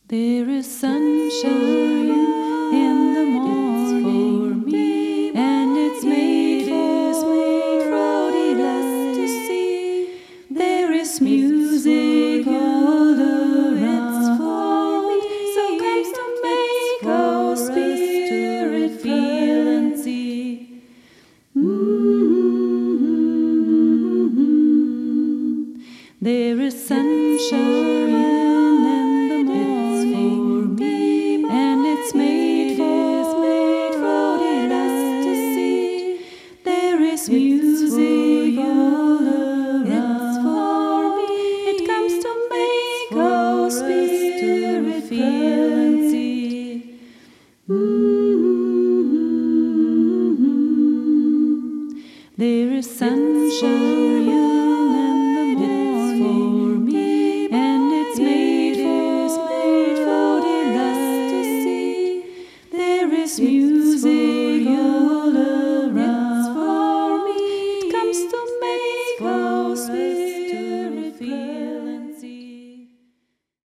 There is sunshine in the morning, and it's made for us to see. There is music all around for me, so comes to make our spirit feel and see. There is sunshine in the morning, and it's made for us to see. There is music all around for me. It comes to make our spirit feel and see. There is sunshine in the morning, and it's made for us to see. There is music